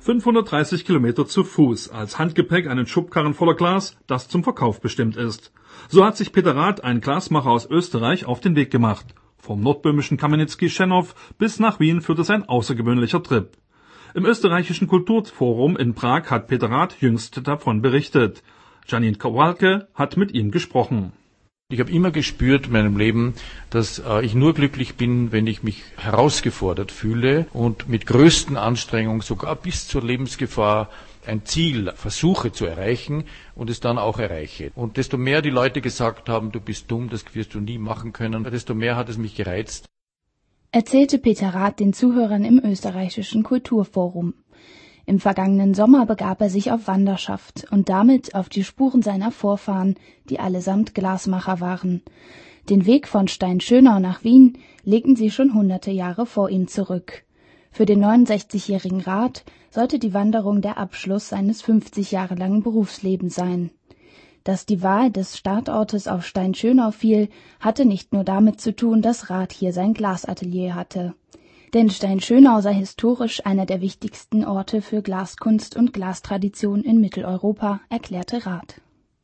530 Kilometer zu Fuß, als Handgepäck einen Schubkarren voller Glas, das zum Verkauf bestimmt ist. So hat sich Peter Rath, ein Glasmacher aus Österreich, auf den Weg gemacht. Vom nordböhmischen Kamenický-Schenov bis nach Wien führte sein außergewöhnlicher Trip. Im österreichischen Kulturforum in Prag hat Peter Rath jüngst davon berichtet. Janine Kowalke hat mit ihm gesprochen. Ich habe immer gespürt in meinem Leben, dass ich nur glücklich bin, wenn ich mich herausgefordert fühle und mit größten Anstrengungen, sogar bis zur Lebensgefahr, ein Ziel versuche zu erreichen und es dann auch erreiche. Und desto mehr die Leute gesagt haben, du bist dumm, das wirst du nie machen können, desto mehr hat es mich gereizt. Erzählte Peter Rath den Zuhörern im österreichischen Kulturforum. Im vergangenen Sommer begab er sich auf Wanderschaft und damit auf die Spuren seiner Vorfahren, die allesamt Glasmacher waren. Den Weg von Steinschönau nach Wien legten sie schon hunderte Jahre vor ihm zurück. Für den 69-jährigen Rath sollte die Wanderung der Abschluss seines 50 Jahre langen Berufslebens sein. Dass die Wahl des Startortes auf Steinschönau fiel, hatte nicht nur damit zu tun, dass Rath hier sein Glasatelier hatte. Denn Steinschönau sei historisch einer der wichtigsten Orte für Glaskunst und Glastradition in Mitteleuropa, erklärte Rath.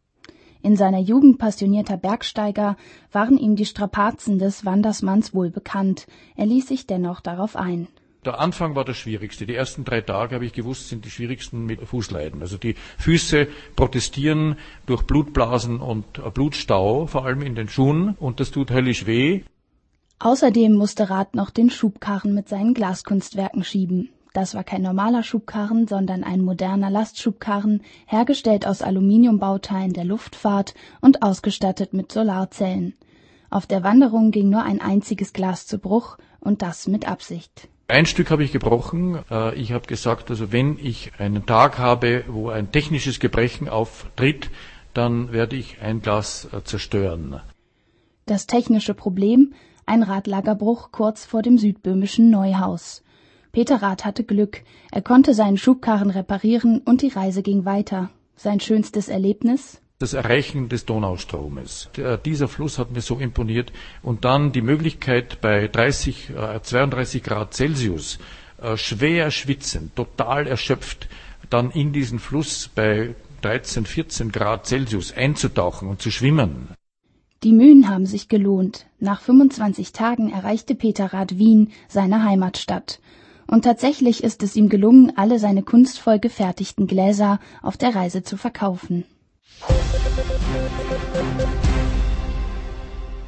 In seiner Jugend passionierter Bergsteiger waren ihm die Strapazen des Wandersmanns wohl bekannt. Er ließ sich dennoch darauf ein. Der Anfang war das Schwierigste. Die ersten 3 Tage, habe ich gewusst, sind die schwierigsten mit Fußleiden. Also die Füße protestieren durch Blutblasen und Blutstau, vor allem in den Schuhen, und das tut höllisch weh. Außerdem musste Rath noch den Schubkarren mit seinen Glaskunstwerken schieben. Das war kein normaler Schubkarren, sondern ein moderner Lastschubkarren, hergestellt aus Aluminiumbauteilen der Luftfahrt und ausgestattet mit Solarzellen. Auf der Wanderung ging nur ein einziges Glas zu Bruch, und das mit Absicht. Ein Stück habe ich gebrochen. Ich habe gesagt, also wenn ich einen Tag habe, wo ein technisches Gebrechen auftritt, dann werde ich ein Glas zerstören. Das technische Problem: ein Radlagerbruch kurz vor dem südböhmischen Neuhaus. Peter Rath hatte Glück. Er konnte seinen Schubkarren reparieren und die Reise ging weiter. Sein schönstes Erlebnis: das Erreichen des Donaustromes. Dieser Fluss hat mir so imponiert. Und dann die Möglichkeit, bei 32 Grad Celsius, schwer schwitzend, total erschöpft, dann in diesen Fluss bei 13, 14 Grad Celsius einzutauchen und zu schwimmen. Die Mühen haben sich gelohnt. Nach 25 Tagen erreichte Peter Rath Wien, seine Heimatstadt. Und tatsächlich ist es ihm gelungen, alle seine kunstvoll gefertigten Gläser auf der Reise zu verkaufen.